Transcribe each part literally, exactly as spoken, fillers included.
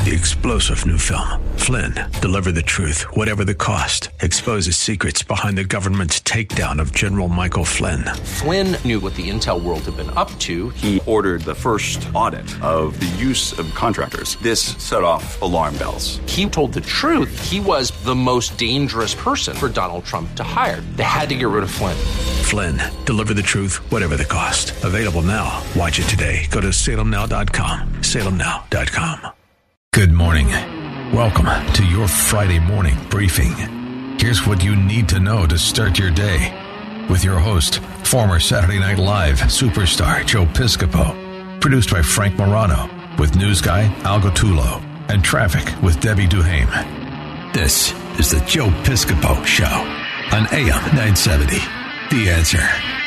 the explosive new film, Flynn, Deliver the Truth, Whatever the Cost, exposes secrets behind the government's takedown of General Michael Flynn. Flynn knew what the intel world had been up to. He ordered the first audit of the use of contractors. This set off alarm bells. He told the truth. He was the most dangerous person for Donald Trump to hire. They had to get rid of Flynn. Flynn, Deliver the Truth, Whatever the Cost. Available now. Watch it today. Go to salem now dot com. salem now dot com. Good morning. Welcome to your Friday morning briefing. Here's what you need to know to start your day with your host, former Saturday Night Live superstar Joe Piscopo. Produced by Frank Morano with news guy Al Gottulo and traffic with Debbie Duhame. This is the Joe Piscopo Show on A M nine seventy. The Answer.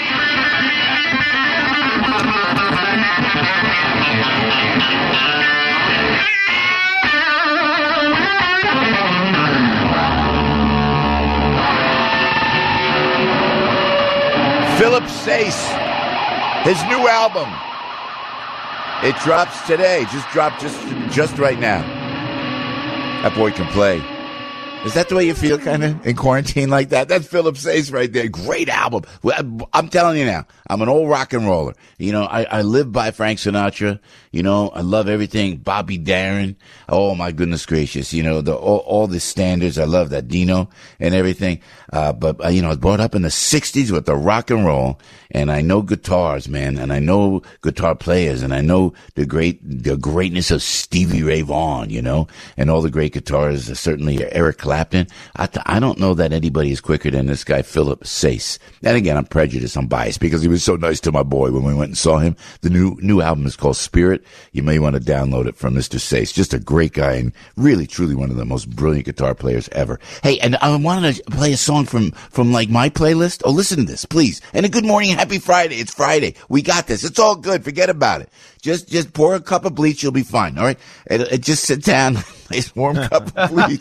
Philip Sayce, his new album. It drops today. Just dropped just just right now. That boy can play. Is that the way you feel kind of in quarantine like that? That's Philip Sayce right there. Great album. I'm telling you now, I'm an old rock and roller. You know, I, I live by Frank Sinatra. You know, I love everything. Bobby Darin. Oh, my goodness gracious. You know, the all, all the standards. I love that Dino and everything. Uh, but, uh, you know, I was brought up in the sixties with the rock and roll. And I know guitars, man. And I know guitar players. And I know the great, the greatness of Stevie Ray Vaughan, you know, and all the great guitarists. Certainly Eric Clapton. I, th- I don't know that anybody is quicker than this guy, Philip Sayce. And again, I'm prejudiced. I'm biased because he was so nice to my boy when we went and saw him. The new, new album is called Spirit. You may want to download it from Mister Sayce. Just a great guy and really, truly one of the most brilliant guitar players ever. Hey, and I wanted to play a song from, from like my playlist. Oh, listen to this, please. And a good morning, happy Friday. It's Friday. We got this. It's all good. Forget about it. Just, just pour a cup of bleach. You'll be fine. All right. It, it just sit down. Nice warm cup of bleach.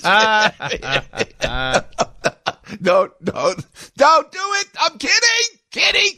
Don't, don't, don't do it. I'm kidding. Kidding.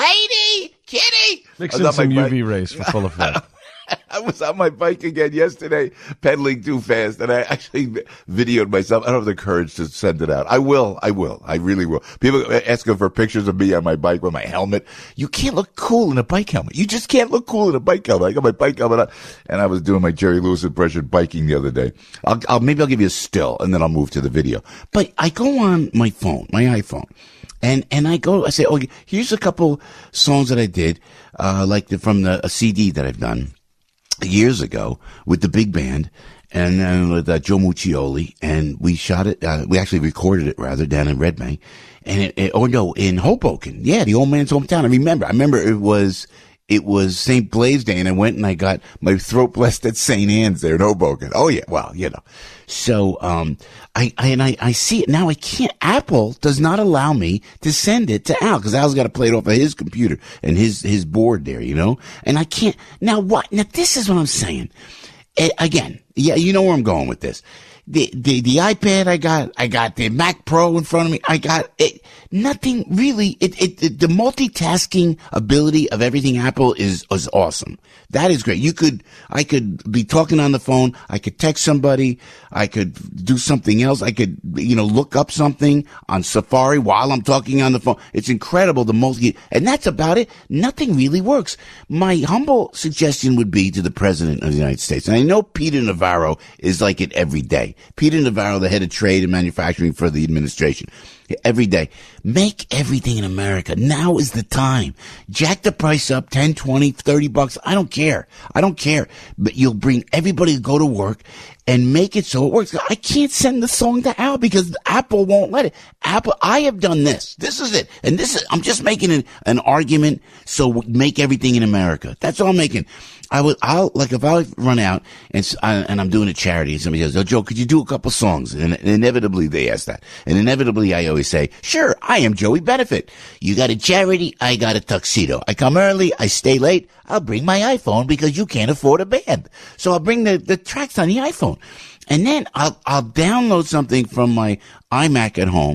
Lady. Kidding. Mix in some U V rays for full effect. I was on my bike again yesterday, pedaling too fast, and I actually videoed myself. I don't have the courage to send it out. I will. I will. I really will. People asking for pictures of me on my bike with my helmet. You can't look cool in a bike helmet. You just can't look cool in a bike helmet. I got my bike helmet on, and I was doing my Jerry Lewis impression biking the other day. I'll, I'll maybe I'll give you a still, and then I'll move to the video. But I go on my phone, my iPhone. And, and I go, I say, oh, here's a couple songs that I did, uh, like the, from the, a C D that I've done years ago with the big band and then with uh, Joe Muccioli, and we shot it, uh, we actually recorded it rather down in Red Bank, and it, it, oh no, in Hoboken. Yeah, the old man's hometown. I remember, I remember it was, it was Saint Blaise Day, and I went and I got my throat blessed at Saint Anne's there in Hoboken. Oh yeah, well, you know. So, um, I, I, and I, I see it now. I can't, Apple does not allow me to send it to Al, because Al's got to play it off of his computer and his, his board there, you know? And I can't, now what? Now this is what I'm saying. It, again, yeah, you know where I'm going with this. The, the, the iPad I got, I got the Mac Pro in front of me. I got it, nothing really, it, it, it, the multitasking ability of everything Apple is, is awesome. That is great. You could, I could be talking on the phone. I could text somebody. I could do something else. I could, you know, look up something on Safari while I'm talking on the phone. It's incredible. The multi, and that's about it. Nothing really works. My humble suggestion would be to the President of the United States. And I know Peter Navarro is like it every day. Peter Navarro, the head of trade and manufacturing for the administration. Every day. Make everything in America. Now is the time. Jack the price up ten, twenty, thirty bucks. I don't care. I don't care. But you'll bring everybody to go to work and make it so it works. I can't send the song to Al because Apple won't let it. Apple, I have done this. This is it. And this is, I'm just making an, an argument. So make everything in America. That's all I'm making. I would, I'll, like, if I run out and, and I'm doing a charity and somebody says, oh, Joe, could you do a couple songs? And inevitably they ask that. And inevitably I always say, sure, I am Joey Benefit. You got a charity, I got a tuxedo. I come early, I stay late, I'll bring my iPhone because you can't afford a band. So I'll bring the, the tracks on the iPhone. And then I'll, I'll download something from my iMac at home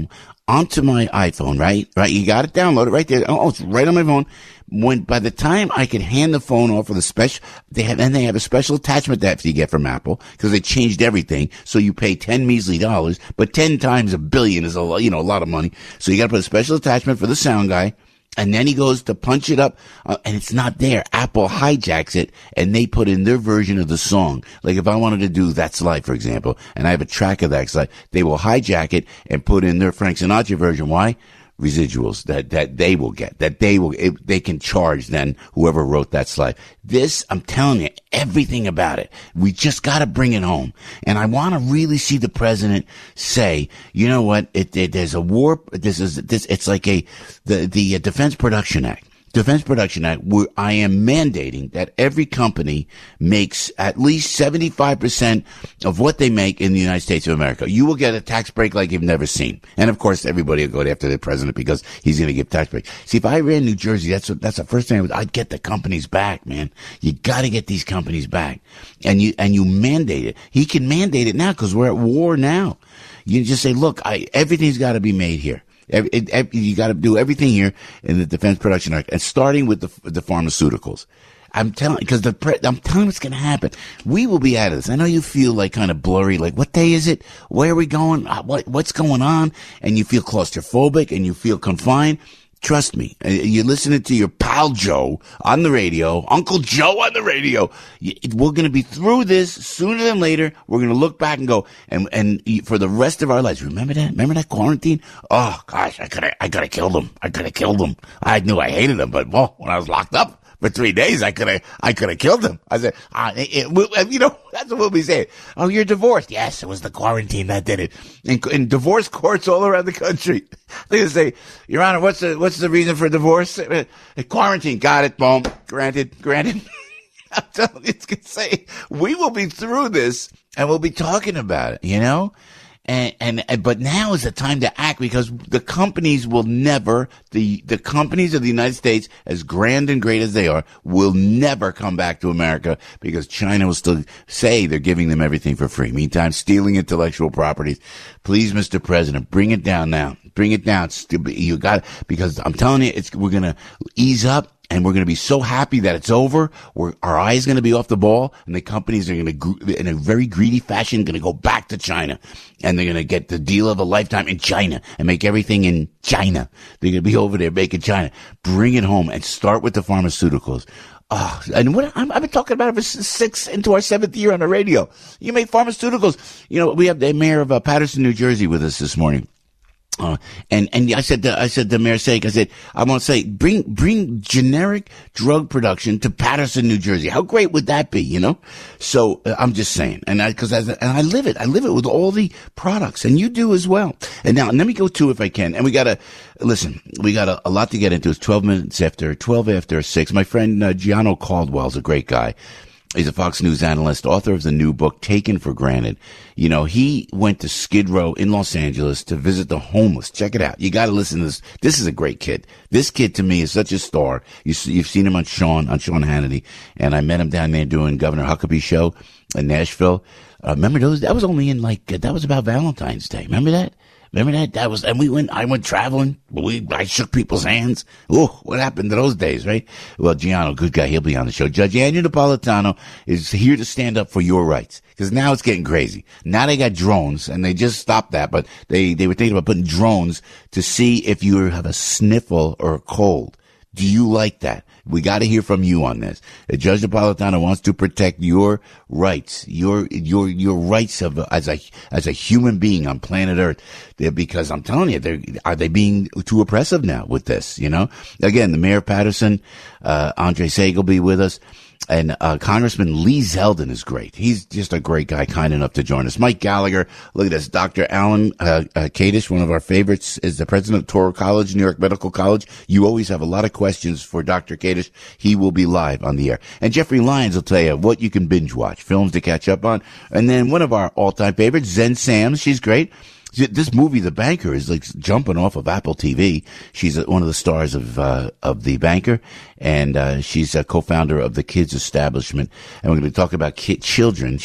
onto my iPhone, right? Right. You got it downloaded right there. Oh, it's right on my phone. When, by the time I could hand the phone off with a special, they have, and they have a special attachment that you get from Apple because they changed everything. So you pay ten measly dollars, but ten times a billion is a lot, you know, a lot of money. So you got to put a special attachment for the sound guy. And then he goes to punch it up, uh, and it's not there. Apple hijacks it, and they put in their version of the song. Like if I wanted to do That's Life, for example, and I have a track of That's Life, they will hijack it and put in their Frank Sinatra version. Why? Residuals that, that they will get, that they will, it, they can charge then whoever wrote That's Life. This, I'm telling you, everything about it. We just gotta bring it home. And I want to really see the president say, you know what, it, it, there's a war, this is, this, it's like a, the, the Defense Production Act. Defense Production Act, where I am mandating that every company makes at least seventy-five percent of what they make in the United States of America. You will get a tax break like you've never seen. And of course, everybody will go after the president because he's going to give tax break. See, if I ran New Jersey, that's what, that's the first thing I would, I'd get the companies back, man. You got to get these companies back. And you, and you mandate it. He can mandate it now because we're at war now. You just say, look, I, everything's got to be made here. Every, it, every, you got to do everything here in the Defense Production Act, and starting with the the pharmaceuticals. I'm telling, because the pre, I'm telling what's going to happen. We will be out of this. I know you feel like kind of blurry, like what day is it? Where are we going? What what's going on? And you feel claustrophobic and you feel confined. Trust me, you're listening to your pal Joe on the radio, Uncle Joe on the radio. We're going to be through this sooner than later. We're going to look back and go, and and for the rest of our lives, remember that? Remember that quarantine? Oh gosh, I could have, I could have killed him. I could have killed him. I knew I hated him, but well, when I was locked up for three days, I could have, I could have killed him. I said, ah, it, it, you know, that's what we'll be saying. Oh, you're divorced? Yes, it was the quarantine that did it. In, in divorce courts all around the country, they gonna say, Your Honor, what's the what's the reason for divorce? Uh, quarantine. Got it. Boom. Granted. Granted. I'm telling you, it's gonna say we will be through this and we'll be talking about it. You know. And, and, and, but now is the time to act because the companies will never, the, the companies of the United States, as grand and great as they are, will never come back to America because China will still say they're giving them everything for free. Meantime, stealing intellectual properties. Please, Mister President, bring it down now. Bring it down. You got, because I'm telling you, it's, we're going to ease up. And we're going to be so happy that it's over. We're, our eyes going to be off the ball, and the companies are going to, in a very greedy fashion, going to go back to China, and they're going to get the deal of a lifetime in China and make everything in China. They're going to be over there making China. Bring it home and start with the pharmaceuticals. Oh, and what I'm, I've been talking about it for six into our seventh year on the radio. You make pharmaceuticals. You know, we have the mayor of uh, Paterson, New Jersey, with us this morning. Uh, and, and I said, to, I said to Mayor Sake, I said, I want to say, bring, bring generic drug production to Paterson, New Jersey. How great would that be, you know? So, uh, I'm just saying. And I, cause I, and I live it. I live it with all the products, and you do as well. And now, let me go to, if I can, and we gotta, listen, we got a, a lot to get into. It's twelve minutes after, twelve after six. My friend, uh, Gianno Caldwell's a great guy. He's a Fox News analyst, author of the new book, Taken for Granted. You know, he went to Skid Row in Los Angeles to visit the homeless. Check it out. You got to listen to this. This is a great kid. This kid, to me, is such a star. You, you've seen him on Sean, on Sean Hannity. And I met him down there doing Governor Huckabee's show in Nashville. Uh, remember those? That was only in like, uh, that was about Valentine's Day. Remember that? Remember that? That was, and we went, I went traveling. We, I shook people's hands. Oh, what happened to those days, right? Well, Gianno, good guy. He'll be on the show. Judge Andrew Napolitano is here to stand up for your rights. Cause now it's getting crazy. Now they got drones and they just stopped that, but they, they were thinking about putting drones to see if you have a sniffle or a cold. Do you like that? We got to hear from you on this. Judge Napolitano wants to protect your rights, your your your rights of as a as a human being on planet Earth. They're, because I'm telling you, they are they being too oppressive now with this? You know, again, the mayor of Paterson, uh, Andre Saig will be with us. And uh Congressman Lee Zeldin is great. He's just a great guy, kind enough to join us. Mike Gallagher, look at this. Doctor Alan uh, uh Kadish, one of our favorites, is the president of Touro College, New York Medical College. You always have a lot of questions for Doctor Kadish. He will be live on the air. And Jeffrey Lyons will tell you what you can binge watch, films to catch up on. And then one of our all-time favorites, Zen Sams. She's great. This movie, The Banker, is like jumping off of Apple T V. She's one of the stars of, uh, of The Banker, and, uh, she's a co-founder of the Kids Establishment. And we're going to talk about kid, children. She's a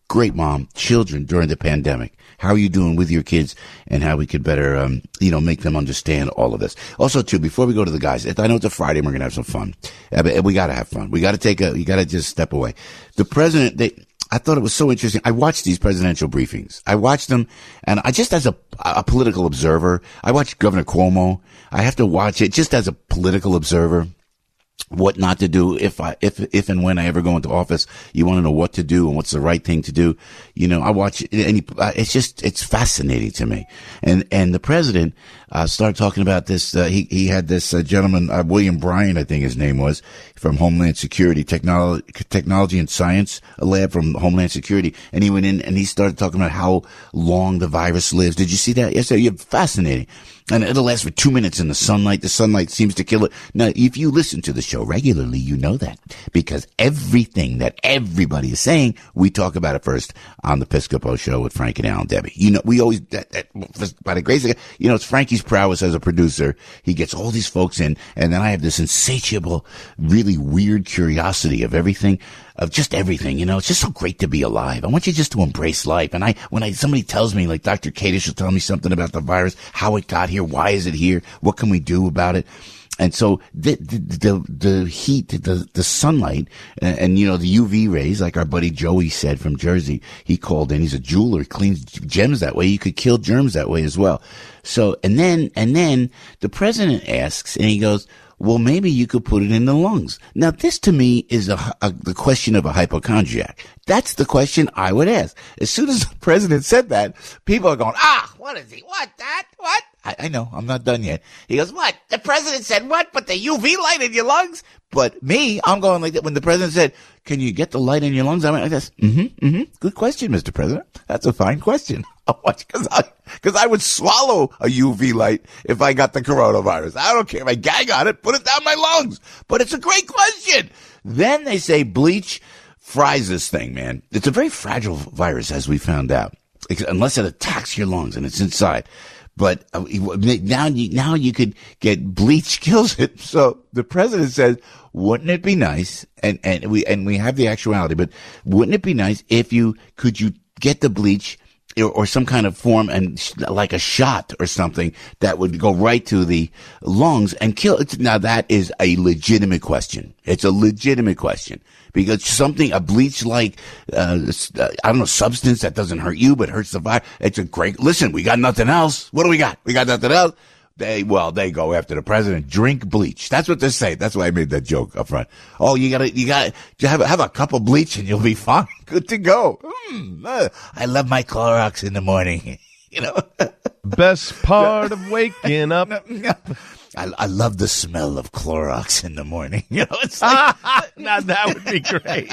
great mom, children during the pandemic. How are you doing with your kids, and how we could better, um, you know, make them understand all of this. Also, too, before we go to the guys, I know it's a Friday and we're going to have some fun. We got to have fun. We got to take a, you got to just step away. The president, they, I thought it was so interesting. I watched these presidential briefings. I watched them, and I just as a, a political observer, I watched Governor Cuomo. I have to watch it just as a political observer. What not to do if I, if, if and when I ever go into office, you want to know what to do and what's the right thing to do. You know, I watch it and he, it's just, it's fascinating to me. And, and the president, uh, started talking about this. Uh, he, he had this uh, gentleman, uh, William Bryan, I think his name was, from Homeland Security, Technology, Technology and Science, a lab from Homeland Security. And he went in and he started talking about how long the virus lives. Did you see that? Yes, yeah, fascinating. And it'll last for two minutes in the sunlight. The sunlight seems to kill it. Now, if you listen to the show regularly, you know that. Because everything that everybody is saying, we talk about it first on the Piscopo Show with Frank and Al and Debbie. You know, we always, that, that, by the grace of God, you know, it's Frankie's prowess as a producer. He gets all these folks in, and then I have this insatiable, really weird curiosity of everything. Of just everything, you know, it's just so great to be alive. I want you just to embrace life. And I, when I, somebody tells me, like Doctor Kadish will tell me something about the virus, how it got here, why is it here, what can we do about it? And so the, the, the, the heat, the, the sunlight, and, and, you know, the U V rays, like our buddy Joey said from Jersey, he called in, he's a jeweler, he cleans gems that way. You could kill germs that way as well. So, and then, and then the president asks, and he goes, well, maybe you could put it in the lungs. Now, this to me is a, a, the question of a hypochondriac. That's the question I would ask. As soon as the president said that, people are going, ah, what is he? What? That? What? I, I know, I'm not done yet. He goes, what? The president said what? Put the U V light in your lungs? But me, I'm going like that. When the president said, can you get the light in your lungs? I went like this. Mm-hmm, mm-hmm. Good question, Mister President. That's a fine question. Because I, because I would swallow a U V light if I got the coronavirus. I don't care if I gag on it, put it down my lungs. But it's a great question. Then they say bleach fries this thing, man. It's a very fragile virus, as we found out, unless it attacks your lungs and it's inside. But uh, now you, now you could get bleach kills it. So the president says, wouldn't it be nice? And, and we, and we have the actuality, but wouldn't it be nice if you, could you get the bleach or, or some kind of form and sh- like a shot or something that would go right to the lungs and kill it? Now that is a legitimate question. It's a legitimate question. Because something, a bleach-like, uh, I don't know, substance that doesn't hurt you but hurts the virus. It's a great, listen, we got nothing else. What do we got? We got nothing else. They, well, they go after the president. Drink bleach. That's what they say. That's why I made that joke up front. Oh, you gotta, you gotta, have, have a cup of bleach and you'll be fine. Good to go. Mm, uh, I love my Clorox in the morning. You know? Best part of waking up. I, I love the smell of Clorox in the morning. You know, it's like, now that would be great.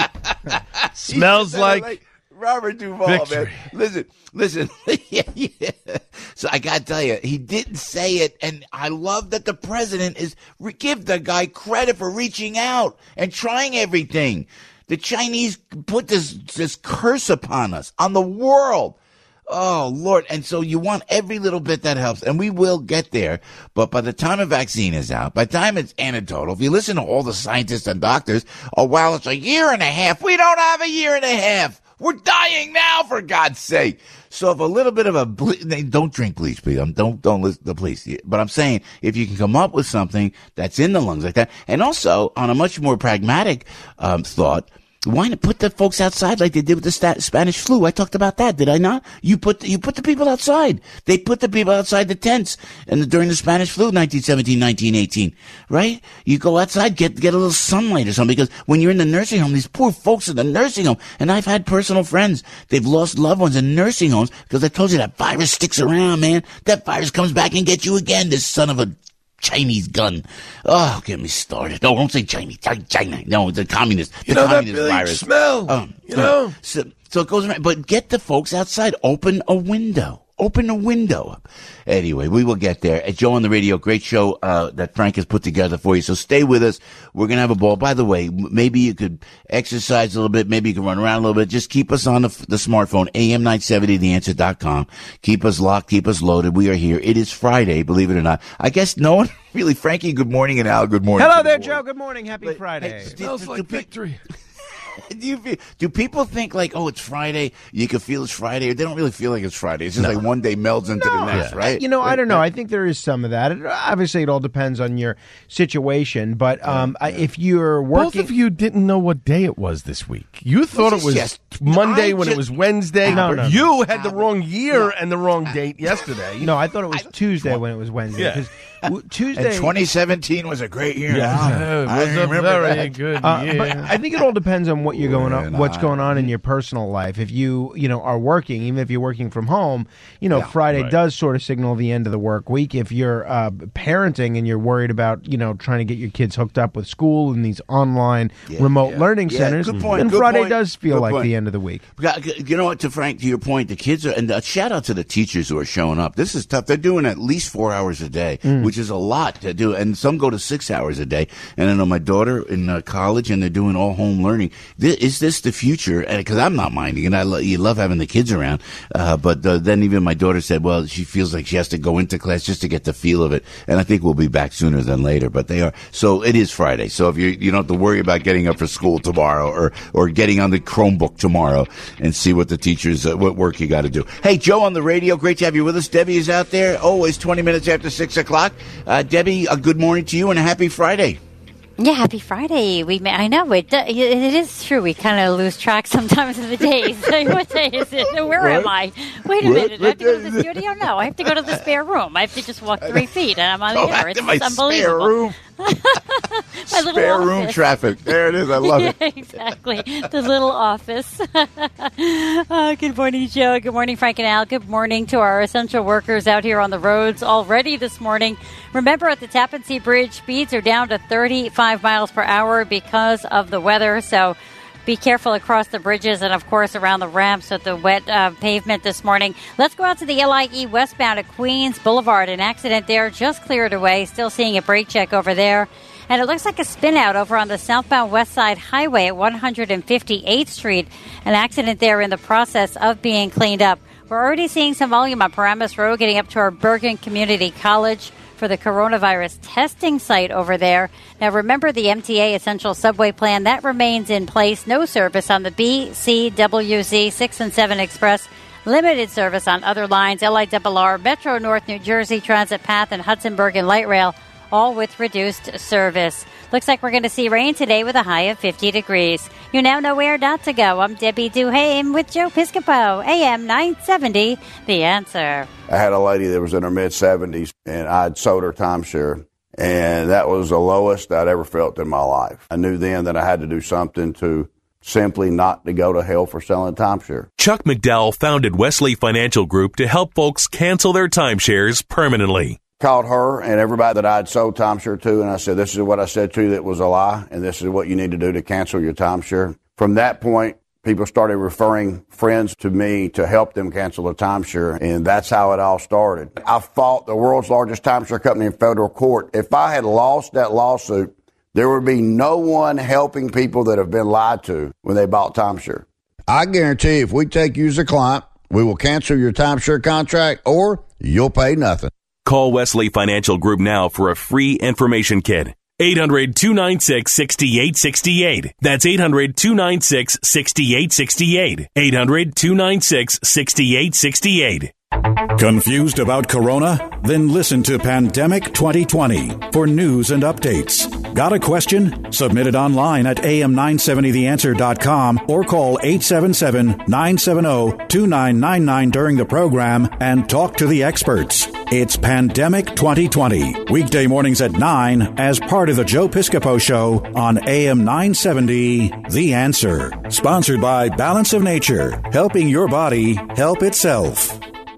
Smells like, like Robert Duvall, victory. Man. Listen, listen. yeah, yeah. So I gotta tell you, he didn't say it, and I love that the president is give the guy credit for reaching out and trying everything. The Chinese put this this curse upon us, on the world. Oh, Lord. And so you want every little bit that helps. And we will get there. But by the time a vaccine is out, by the time it's anecdotal, if you listen to all the scientists and doctors, oh, well, it's a year and a half. We don't have a year and a half. We're dying now, for God's sake. So if a little bit of a ble- don't drink bleach, please. Um, don't don't listen to police. But I'm saying if you can come up with something that's in the lungs like that, and also on a much more pragmatic um, thought. Why not put the folks outside like they did with the sta- Spanish flu? I talked about that, did I not? You put the, you put the people outside. They put the people outside the tents and the, during the Spanish flu, nineteen seventeen, nineteen eighteen, right? You go outside, get get a little sunlight or something, because when you're in the nursing home, these poor folks in the nursing home, and I've had personal friends, they've lost loved ones in nursing homes because I told you that virus sticks around, man. That virus comes back and gets you again, this son of a Chinese gun. Oh, get me started. No, don't say Chinese. China. No, it's a communist. The you know communist that really virus. smell. Um, you know. So, so it goes around. But get the folks outside. Open a window. Open a window. Anyway, we will get there. At Joe on the Radio, great show uh, that Frank has put together for you. So stay with us. We're going to have a ball. By the way, maybe you could exercise a little bit. Maybe you can run around a little bit. Just keep us on the, the smartphone, A M nine seventy the answer dot com. Keep us locked. Keep us loaded. We are here. It is Friday, believe it or not. I guess no one really, Frankie, good morning, and Al, good morning. Hello good there, morning. Joe. Good morning. Happy But, Friday. hey, Smells like victory. do you feel, do people think like, oh, it's Friday, you can feel it's Friday, or they don't really feel like it's Friday? It's just No. like one day melds into No, the next, yeah. right? You know, I don't know. I think there is some of that. It, obviously, it all depends on your situation. But um, I, if you're Both working, of you didn't know what day it was this week. You thought This it was is just- Monday I when just- it was Wednesday. No, no, no. You had the wrong year and the wrong date yesterday. no, I thought it was Tuesday when it was Wednesday. Yeah. 'Cause w- Tuesday. And twenty seventeen was a great year. Yeah, it I was a remember very that. good Uh, year. but I think it all depends on what you're going on, And what's I- going on in your personal life. If you, you know, are working, even if you're working from home, you know, Friday right. does sort of signal the end of the work week. If you're uh, parenting and you're worried about, you know, trying to get your kids hooked up with school and these online remote yeah. learning Yeah, centers, good point, then good Friday point, does feel good like point. the end of the week. You know what, to Frank, to your point, the kids are, and a shout out to the teachers who are showing up. This is tough. They're doing at least four hours a day, Mm. which is a lot to do. And some go to six hours a day. And I know my daughter in uh, college, and they're doing all home learning. This, is this the future? Because I'm not minding, and I lo- you love having the kids around. Uh, but uh, then even my daughter said, well, she feels like she has to go into class just to get the feel of it. And I think we'll be back sooner than later. But they are. So it is Friday. So if you you don't have to worry about getting up for school tomorrow, or or getting on the Chromebook tomorrow and see what the teachers, uh, what work you got to do. Hey, Joe on the radio. Great to have you with us. Debbie is out there. Always twenty minutes after six o'clock. Uh, Debbie, a good morning to you and a happy Friday. Yeah, happy Friday. We may, I know it. It is true. We kind of lose track sometimes of the days. Like, what day is it? Where am I? Wait a What? minute. I have to go to the studio? No, I have to go to the spare room. I have to just walk three feet, and I'm on the Go air. back It's to my unbelievable. spare room. My little Spare room office. traffic. There it is. I love Yeah, it. exactly. The little office. Oh, good morning, Joe. Good morning, Frank and Al. Good morning to our essential workers out here on the roads already this morning. Remember, at the Tappan Zee Bridge, speeds are down to thirty-five miles per hour because of the weather. So be careful across the bridges and, of course, around the ramps with the wet uh, pavement this morning. Let's go out to the L I E westbound at Queens Boulevard. An accident there just cleared away. Still seeing a brake check over there. And it looks like a spin out over on the southbound West Side Highway at one hundred fifty-eighth Street. An accident there in the process of being cleaned up. We're already seeing some volume on Paramus Road getting up to our Bergen Community College for the coronavirus testing site over there. Now, remember the M T A Essential Subway Plan. That remains in place. No service on the B, C, W, Z, six and seven Express. Limited service on other lines, L I R R, Metro North New Jersey, Transit Path, and Hudson Bergen Light Rail, all with reduced service. Looks like we're going to see rain today with a high of fifty degrees. You now know where not to go. I'm Debbie Duhame with Joe Piscopo, A M nine seventy, The Answer. I had a lady that was in her mid-seventies, and I'd sold her timeshare, and that was the lowest I'd ever felt in my life. I knew then that I had to do something to simply not to go to hell for selling timeshare. Chuck McDowell founded Wesley Financial Group to help folks cancel their timeshares permanently. Called her and everybody that I'd sold timeshare to, and I said, this is what I said to you that was a lie, and this is what you need to do to cancel your timeshare. From that point, people started referring friends to me to help them cancel the timeshare, and that's how it all started. I fought the world's largest timeshare company in federal court. If I had lost that lawsuit, there would be no one helping people that have been lied to when they bought timeshare. I guarantee if we take you as a client, we will cancel your timeshare contract or you'll pay nothing. Call Wesley Financial Group now for a free information kit. eight hundred, two nine six, six eight six eight. That's eight hundred, two nine six, six eight six eight. eight hundred, two nine six, six eight six eight. Confused about Corona? Then listen to Pandemic twenty twenty for news and updates. Got a question? Submit it online at A M nine seventy the answer dot com or call eight seven seven, nine seven zero, two nine nine nine during the program and talk to the experts. It's Pandemic twenty twenty, weekday mornings at nine as part of the Joe Piscopo Show on A M nine seventy The Answer. Sponsored by Balance of Nature, helping your body help itself.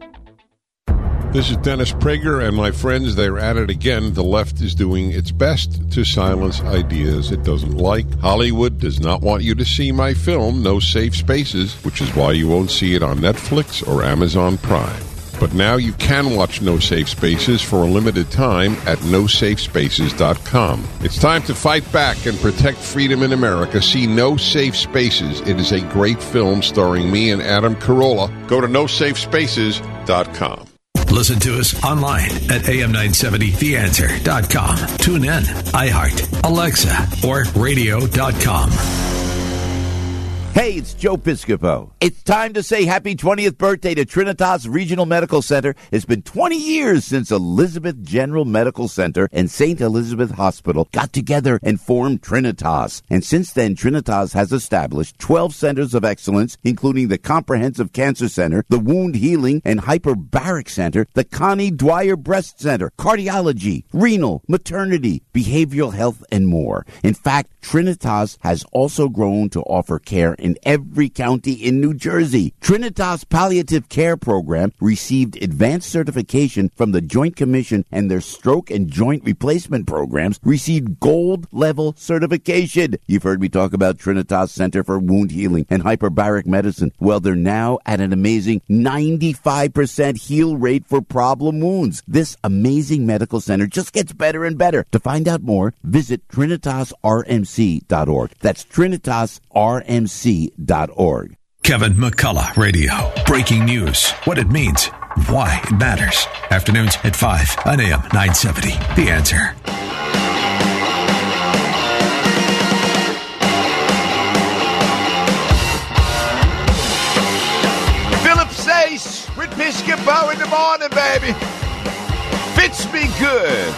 This is Dennis Prager, and my friends, they're at it again. The left is doing its best to silence ideas it doesn't like. Hollywood does not want you to see my film, No Safe Spaces, which is why you won't see it on Netflix or Amazon Prime. But now you can watch No Safe Spaces for a limited time at no safe spaces dot com. It's time to fight back and protect freedom in America. See No Safe Spaces. It is a great film starring me and Adam Carolla. Go to no safe spaces dot com. Listen to us online at A M nine seventy the answer dot com. Tune in, iHeart, Alexa, or radio dot com. Hey, it's Joe Piscopo. It's time to say happy twentieth birthday to Trinitas Regional Medical Center. It's been twenty years since Elizabeth General Medical Center and Saint Elizabeth Hospital got together and formed Trinitas. And since then, Trinitas has established twelve centers of excellence, including the Comprehensive Cancer Center, the Wound Healing and Hyperbaric Center, the Connie Dwyer Breast Center, Cardiology, Renal, Maternity, Behavioral Health, and more. In fact, Trinitas has also grown to offer care in every county in New Jersey. Trinitas Palliative Care Program received advanced certification from the Joint Commission, and their stroke and joint replacement programs received gold level certification. You've heard me talk about Trinitas Center for Wound Healing and Hyperbaric Medicine. Well, they're now at an amazing ninety-five percent heal rate for problem wounds. This amazing medical center just gets better and better. To find out more, visit Trinitas R M C dot org. That's Trinitas R M C dot org. Kevin McCullough Radio. Breaking news. What it means. Why it matters. Afternoons at five on A M nine seventy. The Answer. Philip Sace with Piscopo in the morning, baby. Fits me good.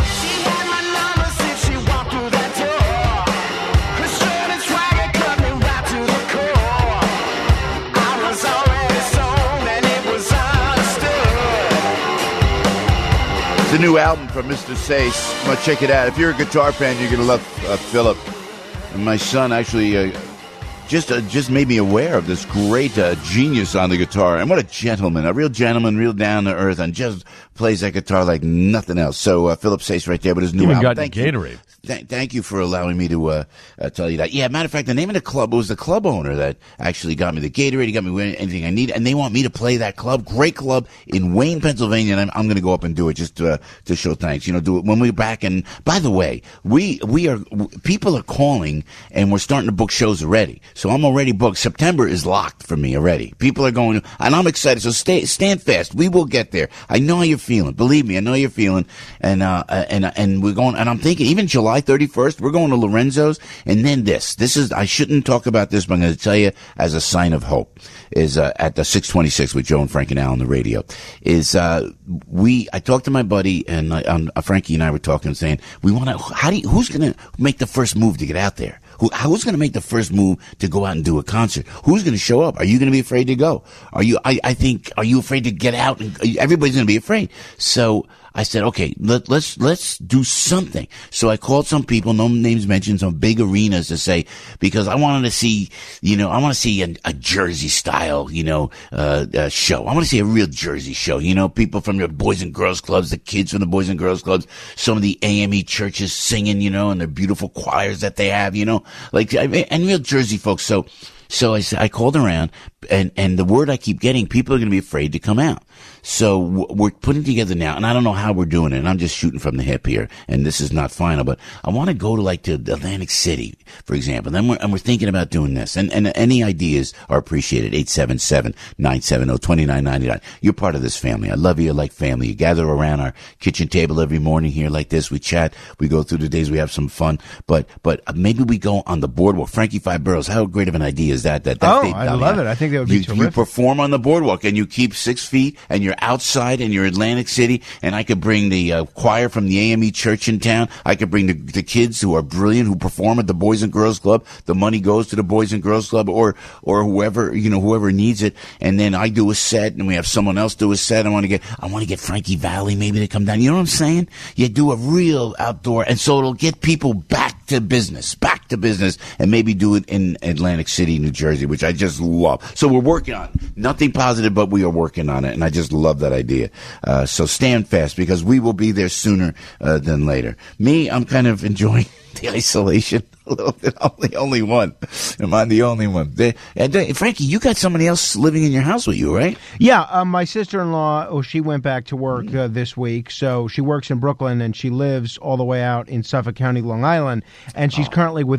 The new album from Mister Sace. I'm going to check it out. If you're a guitar fan, you're going to love uh, Philip. And my son actually uh, just uh, just made me aware of this great uh, genius on the guitar. And what a gentleman, a real gentleman, real down to earth, and just plays that guitar like nothing else. So uh, Philip Sace right there with his new Even album. got Thank Gatorade. you. Th- thank you for allowing me to uh, uh, tell you that. Yeah, matter of fact, the name of the club, it was the club owner that actually got me the Gatorade. He got me anything I need, and they want me to play that club. Great club in Wayne, Pennsylvania, and I'm, I'm going to go up and do it just to, uh, to show thanks. You know, do it when we're back. And by the way, we we are people are calling, and we're starting to book shows already. So I'm already booked. September is locked for me already. People are going, and I'm excited. So stay stand fast. We will get there. I know how you're feeling. Believe me, I know how you're feeling. And uh, and and we're going. And I'm thinking even July thirty-first. We're going to Lorenzo's, and then this. This is, I shouldn't talk about this, but I'm going to tell you as a sign of hope, is uh, at the six twenty-six with Joe and Frank and Al on the radio, is uh, we, I talked to my buddy, and uh, um, Frankie and I were talking, saying, we want to, how do you, who's going to make the first move to get out there? Who, who's going to make the first move to go out and do a concert? Who's going to show up? Are you going to be afraid to go? Are you, I, I think, are you afraid to get out? And, everybody's going to be afraid. So, I said, okay, let, let's, let's do something. So I called some people, no names mentioned, some big arenas to say, because I wanted to see, you know, I want to see a, a Jersey style, you know, uh, uh, show. I want to see a real Jersey show, you know, people from your Boys and Girls Clubs, the kids from the Boys and Girls Clubs, some of the A M E churches singing, you know, and their beautiful choirs that they have, you know, like, and real Jersey folks. So, so I, I called around, and, and the word I keep getting, people are going to be afraid to come out. So we're putting together now, and I don't know how we're doing it, and I'm just shooting from the hip here, and this is not final, but I want to go to like to Atlantic City, for example. Then we're, and we're thinking about doing this, and, and any ideas are appreciated. eight seven seven, nine seven zero, two nine nine nine. You're part of this family. I love you like family. You gather around our kitchen table every morning here like this. We chat. We go through the days. We have some fun, but, but maybe we go on the boardwalk. Frankie Five Boroughs, how great of an idea is that? that, that oh, I love it. I think that would be you, terrific. You perform on the boardwalk, and you keep six feet, and you're outside in your Atlantic City, and I could bring the uh, choir from the A M E church in town. I could bring the, the kids who are brilliant, who perform at the Boys and Girls Club. The money goes to the Boys and Girls Club, or or whoever, you know, whoever needs it. And then I do a set, and we have someone else do a set. I want to get, I want to get Frankie Valli maybe to come down. You know what I'm saying? You do a real outdoor, and so it'll get people back to business, back to business, and maybe do it in Atlantic City, New Jersey, which I just love. So we're working on it. Nothing positive, but we are working on it, and I just love that idea. Uh, so stand fast, because we will be there sooner uh, than later. Me, I'm kind of enjoying the isolation a little bit. I'm the only one. Am I the only one? They, and they, Frankie, you got somebody else living in your house with you, right? Yeah, um, my sister-in-law, oh, she went back to work uh, this week. So she works in Brooklyn, and she lives all the way out in Suffolk County, Long Island. And she's oh. currently with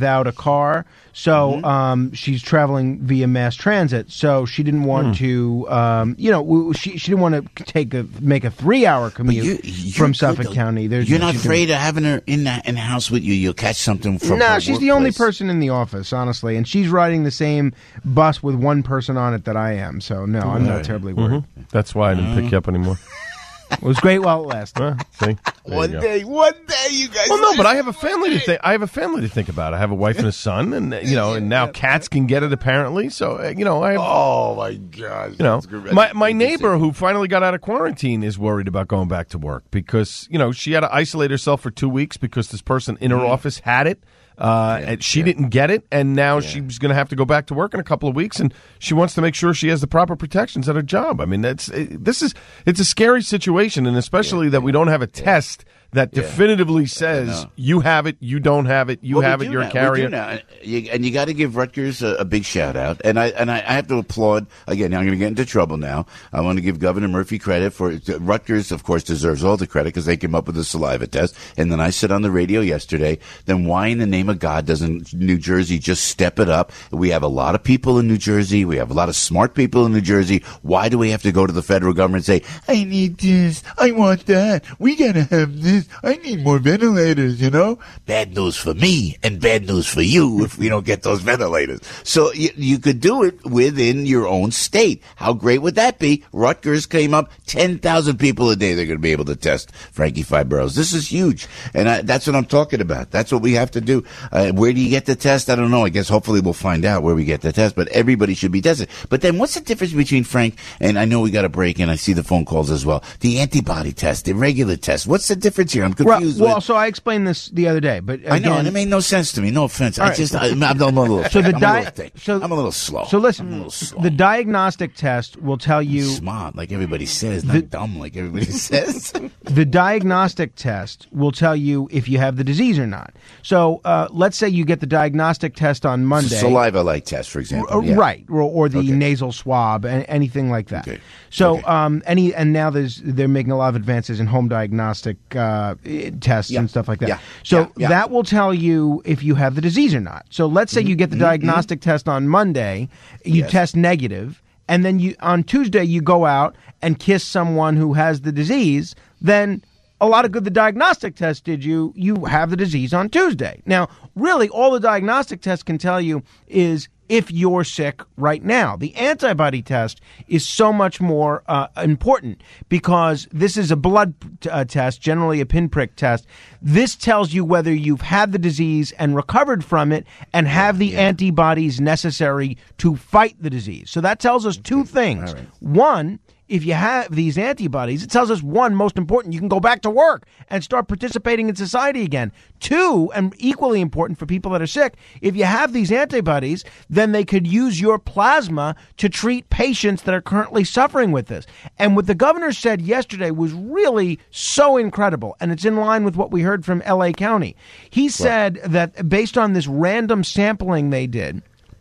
without a car. So Mm-hmm. um, she's traveling via mass transit. So she didn't want Hmm. to, um, you know, w- she she didn't want to take a make a three hour commute you- you're from good, Suffolk though. County. There's You're not she afraid didn't- of having her in the, in the house with you. You'll catch something from No, her she's the only workplace. person in the office, honestly, and she's riding the same bus with one person on it that I am. So no, I'm not Right. terribly worried. Mhm. That's why I didn't pick you up anymore. It was great while it lasted. See, There One you go. day, one day, you guys. Well, no, but I have a family to think. I have a family to think about. I have a wife and a son, and you know, and now cats can get it apparently. So uh, you know, I have. Oh my God! You know, That's good. my my neighbor who finally got out of quarantine is worried about going back to work because you know she had to isolate herself for two weeks because this person in her Mm-hmm. office had it. Uh, and she didn't get it, and now she's going to have to go back to work in a couple of weeks, and she wants to make sure she has the proper protections at her job. I mean, that's it, this is it's a scary situation, and especially that we don't have a test that definitively says you have it, you don't have it, you Well, we have it, do you're now. a carrier. We do now. And you, and you got to give Rutgers a, a big shout out. And I and I, I have to applaud again. I'm going to get into trouble now. I want to give Governor Murphy credit for Rutgers. Of course, deserves all the credit because they came up with the saliva test. And then I said on the radio yesterday, then why in the name of God doesn't New Jersey just step it up? We have a lot of people in New Jersey. We have a lot of smart people in New Jersey. Why do we have to go to the federal government and say, I need this, I want that, we got to have this, I need more ventilators, you know? Bad news for me and bad news for you if we don't get those ventilators. So you, you could do it within your own state. How great would that be? Rutgers came up ten thousand people a day they're going to be able to test Frankie Fibros. This is huge. And I, that's what I'm talking about. That's what we have to do. Uh, where do you get the test? I don't know. I guess hopefully we'll find out where we get the test, but everybody should be tested. But then what's the difference between Frank, and I know we got a break and I see the phone calls as well, the antibody test, the regular test? What's the difference here? I'm confused. Well, well, with, so I explained this the other day, but again, I know, and it made no sense to me. No offense. All I right. just, I, I'm, I'm a little, So the I'm, a di- little thick. so- I'm a little slow. So listen, I'm a little slow. the diagnostic test will tell you Smart, like everybody says, not dumb like everybody says. the diagnostic test will tell you if you have the disease or not. So uh, let's say you get the diagnostic test on Monday. Saliva-like test, for example. Uh, yeah. Right, or, or the Okay. nasal swab, and anything like that. Okay. So, Okay. um, any and now there's they're making a lot of advances in home diagnostic uh, tests Yeah. and stuff like that. Yeah. So Yeah. Yeah. that will tell you if you have the disease or not. So let's say you get the diagnostic test on Monday, you Yes. test negative, and then you on Tuesday you go out and kiss someone who has the disease, then a lot of good the diagnostic test did you, you have the disease on Tuesday. Now, really, all the diagnostic test can tell you is if you're sick right now. The antibody test is so much more uh, important because this is a blood uh, test, generally a pinprick test. This tells you whether you've had the disease and recovered from it and have the antibodies necessary to fight the disease. So that tells us two things. One, if you have these antibodies, it tells us, one, most important, you can go back to work and start participating in society again. Two, and equally important for people that are sick, if you have these antibodies, then they could use your plasma to treat patients that are currently suffering with this. And what the governor said yesterday was really so incredible, and it's in line with what we heard from L A County. He said that based on this random sampling they did,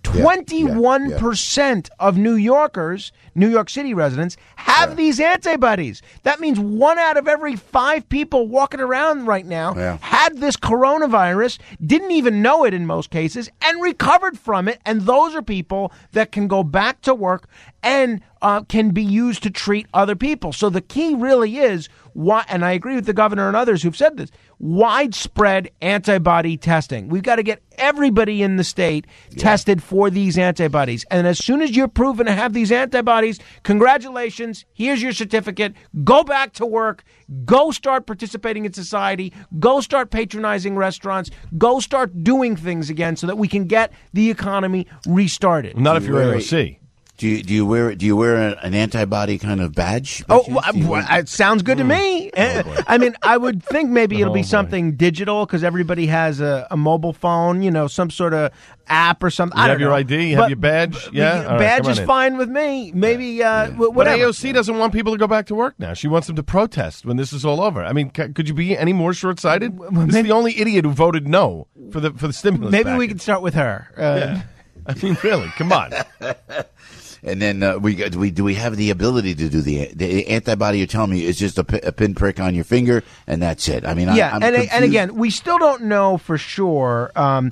twenty-one percent of New Yorkers, New York City residents, have these antibodies. That means one out of every five people walking around right now Yeah. had this coronavirus, didn't even know it in most cases, and recovered from it. And those are people that can go back to work and uh, can be used to treat other people. So the key really is, why, and I agree with the governor and others who've said this, widespread antibody testing. We've got to get everybody in the state tested for these antibodies. And as soon as you're proven to have these antibodies, congratulations, here's your certificate. Go back to work. Go start participating in society. Go start patronizing restaurants. Go start doing things again so that we can get the economy restarted. Not if you're A O C. Do you, do you wear do you wear a, an antibody kind of badge? Oh, well, well, it sounds good to me. Oh, I mean, I would think maybe it'll Oh, be boy. something digital because everybody has a, a mobile phone, you know, some sort of app or something. You I have don't your know. I D, you have But- your badge. but- Yeah, the All right, badge come on is in. fine with me. Maybe uh, wh- But whatever. A O C doesn't want people to go back to work now. She wants them to protest when this is all over. I mean, c- could you be any more short-sighted? This is the only idiot who voted no for the for the stimulus Maybe package. we can start with her. Uh, Yeah. I mean, really, come on. And then uh, we do we do we have the ability to do the the antibody? You're telling me is just a, p- a pinprick on your finger, and that's it. I mean, yeah, I, I'm and confused. and again, we still don't know for sure um,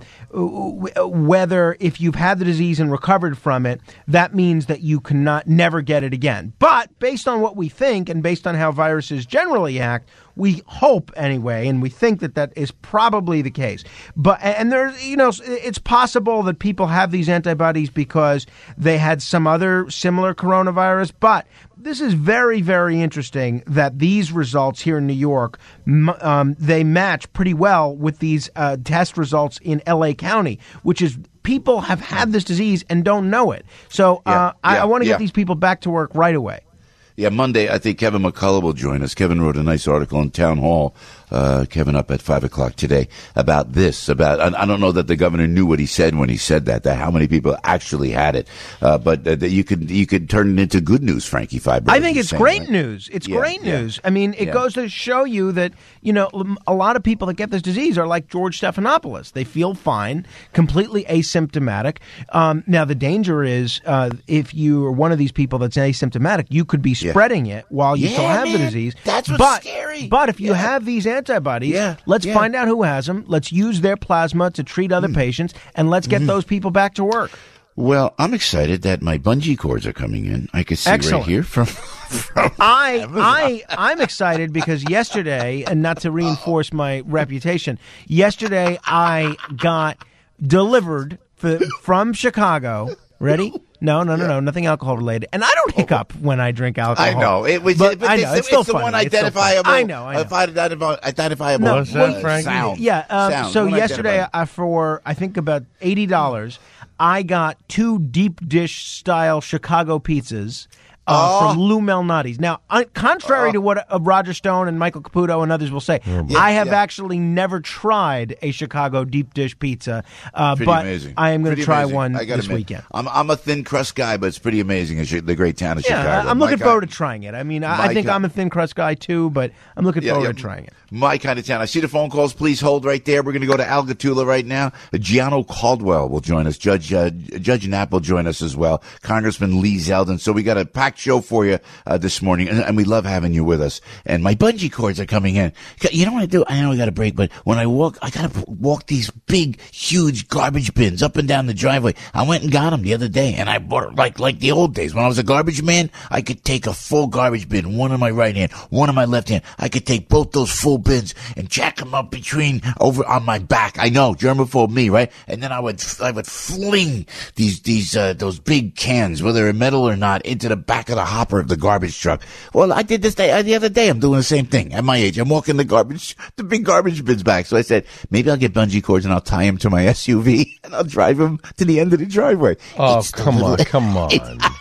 whether if you've had the disease and recovered from it, that means that you cannot never get it again. But based on what we think, and based on how viruses generally act, we hope anyway, and we think that that is probably the case. But and there's, you know, it's possible that people have these antibodies because they had some other similar coronavirus. But this is very, very interesting that these results here in New York, um, they match pretty well with these uh, test results in L A County, which is people have had this disease and don't know it. So uh, Yeah, I, yeah, I want to yeah. get these people back to work right away. Yeah, Monday, I think Kevin McCullough will join us. Kevin wrote a nice article in Town Hall, uh, Kevin up at five o'clock today, about this, about, I, I don't know that the governor knew what he said when he said that, that how many people actually had it, uh, but uh, that you could, you could turn it into good news, Frankie Fiber. I think it's great news. It's Yeah, great yeah. news. I mean, it Yeah. goes to show you that, you know, a lot of people that get this disease are like George Stephanopoulos. They feel fine, completely asymptomatic. Um, now, the danger is uh, if you are one of these people that's asymptomatic, you could be Yeah. spreading it while you Yeah, still have the man. disease. That's what's but, scary. But if you Yeah. have these antibodies, Yeah, let's yeah. find out who has them. Let's use their plasma to treat Mm. other patients, and let's get those people back to work. Well, I'm excited that my bungee cords are coming in. I can see Excellent. right here from, from I I I'm excited because yesterday, and not to reinforce my reputation, yesterday I got delivered for, from Chicago. Ready? No, no, no, no, nothing alcohol related. And I don't hiccup when I drink alcohol. I know it was, but, but I it's, know it's, it's still the funny. one It's still funny. identifiable. I know, I know. Identifiable, identifiable. No, What's well, that, Frank? Sound. Yeah. Um, Sound. So One yesterday, identifiable. uh, for I think about eighty dollars, I got two deep dish style Chicago pizzas. Uh, Oh. From Lou Malnati's. Now, uh, contrary Oh. to what uh, Roger Stone and Michael Caputo and others will say, Yeah, I have yeah. actually never tried a Chicago deep dish pizza, uh, Pretty but amazing. I am going to Pretty try amazing. one I gotta this admit. weekend. I'm I'm a thin crust guy, but it's pretty amazing. It's the great town of Yeah, Chicago. I'm My looking kind- forward to trying it. I mean, I, I My think kind- I'm a thin crust guy too, but I'm looking Yeah, forward yeah. to trying it. My kind of town. I see the phone calls. Please hold right there. We're going to go to Algatula right now. Gianno Caldwell will join us. Judge uh, Judge Knapp will join us as well. Congressman Lee Zeldin. So we got a packed show for you uh, this morning, and, and we love having you with us. And my bungee cords are coming in. You know what I do? I know we got a break, but when I walk, I got to walk these big, huge garbage bins up and down the driveway. I went and got them the other day, and I bought like like the old days when I was a garbage man. I could take a full garbage bin, one in my right hand, one in my left hand. I could take both those full bins and jack them up between over on my back. I know, germaphobe me, right? And then I would I would fling these these uh, those big cans, whether they're metal or not, into the back of the hopper of the garbage truck. Well, I did this day uh, the other day. I'm doing the same thing at my age. I'm walking the garbage, the big garbage bins back. So I said, maybe I'll get bungee cords and I'll tie them to my S U V and I'll drive them to the end of the driveway. Oh, It's the come on, little- come on.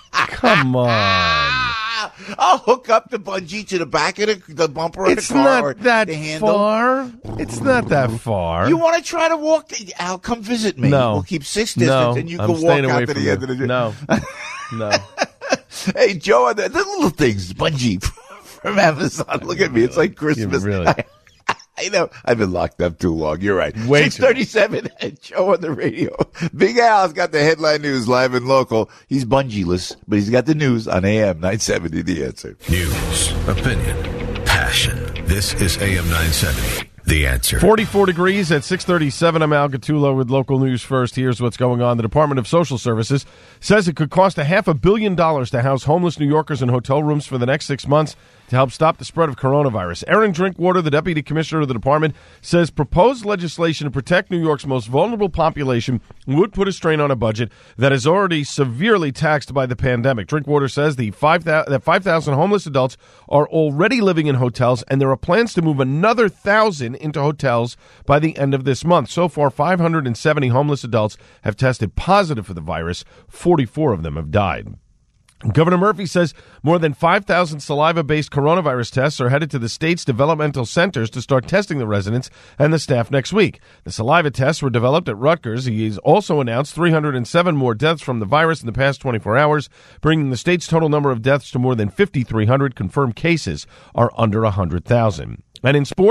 Come on. I'll hook up the bungee to the back of the, the bumper of It's the car. or not that the handle. far. It's not that far. You want to try to walk? The, Al, come visit me. No. We'll keep six distance, No, and you I'm can walk staying out away to from the you. end of the. No, no. Hey, Joe, the, the little things, bungee from Amazon. Look at me; it's like Christmas. really- I, I know I've been locked up too long. You're right. Way too Six thirty-seven. Joe on the radio. Big Al's got the headline news live and local. He's bungeeless, but he's got the news on A M nine seventy. The Answer. News, opinion, passion. This is A M nine seventy. The Answer. forty-four degrees at six thirty-seven. I'm Al Gattulo with local news first. Here's what's going on. The Department of Social Services says it could cost a half a billion dollars to house homeless New Yorkers in hotel rooms for the next six months to help stop the spread of coronavirus. Erin Drinkwater, the deputy commissioner of the department, says proposed legislation to protect New York's most vulnerable population would put a strain on a budget that is already severely taxed by the pandemic. Drinkwater says the five thousand, that five thousand homeless adults are already living in hotels, and there are plans to move another one thousand into hotels by the end of this month. So far, five hundred seventy homeless adults have tested positive for the virus. forty-four of them have died. Governor Murphy says more than five thousand saliva-based coronavirus tests are headed to the state's developmental centers to start testing the residents and the staff next week. The saliva tests were developed at Rutgers. He's also announced three hundred seven more deaths from the virus in the past twenty-four hours, bringing the state's total number of deaths to more than fifty-three hundred. Confirmed cases are under one hundred thousand. And in sports,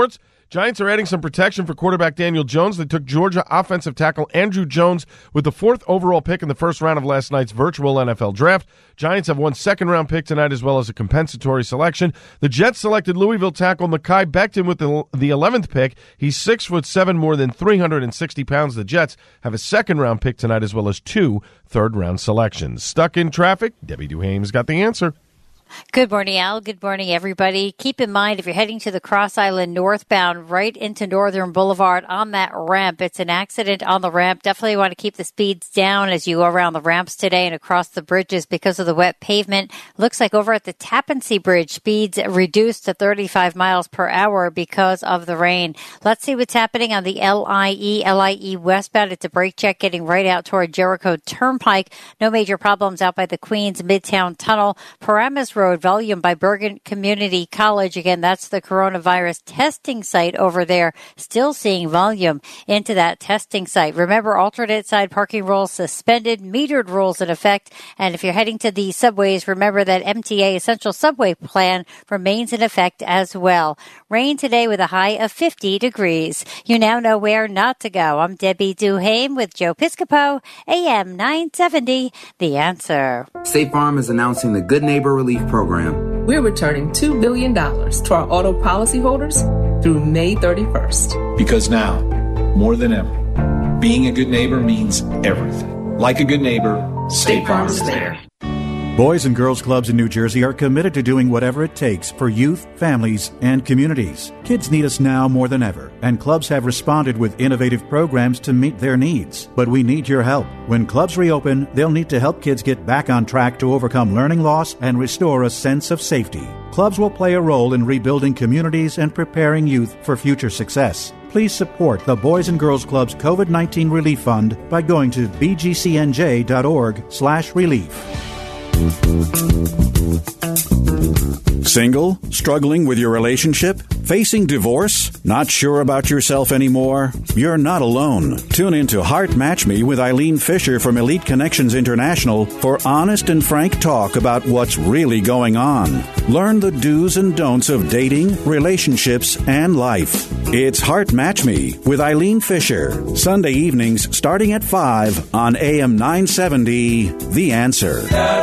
Giants are adding some protection for quarterback Daniel Jones. They took Georgia offensive tackle Andrew Jones with the fourth overall pick in the first round of last night's virtual N F L draft. Giants have one second-round pick tonight as well as a compensatory selection. The Jets selected Louisville tackle Mekhi Becton with the, the eleventh pick. He's six foot seven, more than three hundred sixty pounds. The Jets have a second-round pick tonight as well as two third-round selections. Stuck in traffic? Debbie Duhame's got the answer. Good morning, Al. Good morning, everybody. Keep in mind, if you're heading to the Cross Island northbound, right into Northern Boulevard on that ramp, it's an accident on the ramp. Definitely want to keep the speeds down as you go around the ramps today and across the bridges because of the wet pavement. Looks like over at the Tappan Zee Bridge, speeds reduced to thirty-five miles per hour because of the rain. Let's see what's happening on the L I E, L I E westbound. It's a brake check getting right out toward Jericho Turnpike. No major problems out by the Queens Midtown Tunnel. Paramus Road, volume by Bergen Community College. Again, that's the coronavirus testing site over there. Still seeing volume into that testing site. Remember, alternate side parking rules suspended, metered rules in effect. And if you're heading to the subways, remember that M T A Essential Subway Plan remains in effect as well. Rain today with a high of fifty degrees. You now know where not to go. I'm Debbie Duhame with Joe Piscopo, A M nine seventy, The Answer. State Farm is announcing the Good Neighbor Relief Program. We're returning two billion dollars to our auto policyholders through May thirty-first. Because now, more than ever, being a good neighbor means everything. Like a good neighbor, State Farm is there. Boys and Girls Clubs in New Jersey are committed to doing whatever it takes for youth, families, and communities. Kids need us now more than ever, and clubs have responded with innovative programs to meet their needs. But we need your help. When clubs reopen, they'll need to help kids get back on track to overcome learning loss and restore a sense of safety. Clubs will play a role in rebuilding communities and preparing youth for future success. Please support the Boys and Girls Club's COVID nineteen Relief Fund by going to b g c n j dot org slash relief. Single? Struggling with your relationship? Facing divorce? Not sure about yourself anymore? You're not alone. Tune in to Heart Match Me with Eileen Fisher from Elite Connections International for honest and frank talk about what's really going on. Learn the do's and don'ts of dating, relationships, and life. It's Heart Match Me with Eileen Fisher. Sunday evenings starting at five on A M nine seventy, The Answer.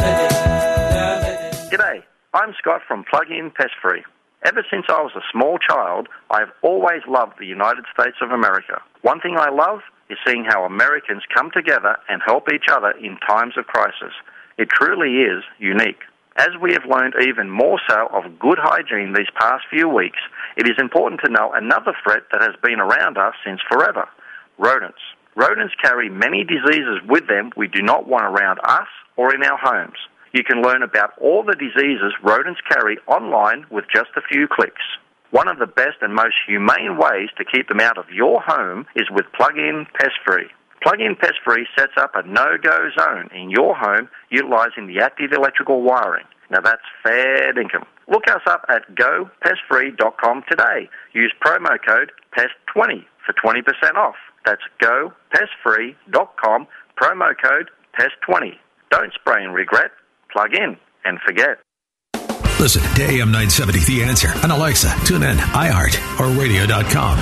G'day, I'm Scott from Plug-In Pest Free. Ever since I was a small child, I've always loved the United States of America. One thing I love is seeing how Americans come together and help each other in times of crisis. It truly is unique. As we have learned even more so of good hygiene these past few weeks, it is important to know another threat that has been around us since forever: rodents. Rodents carry many diseases with them we do not want around us or in our homes. You can learn about all the diseases rodents carry online with just a few clicks. One of the best and most humane ways to keep them out of your home is with Plug-In Pest Free. Plug-In Pest Free sets up a no-go zone in your home utilizing the active electrical wiring. Now that's fair dinkum. Look us up at go pest free dot com today. Use promo code P E S T twenty for twenty percent off. That's go pest free dot com, promo code P E S T twenty. Don't spray and regret. Plug in and forget. Listen to A M nine seventy The Answer on Alexa, TuneIn, iHeart, or radio dot com.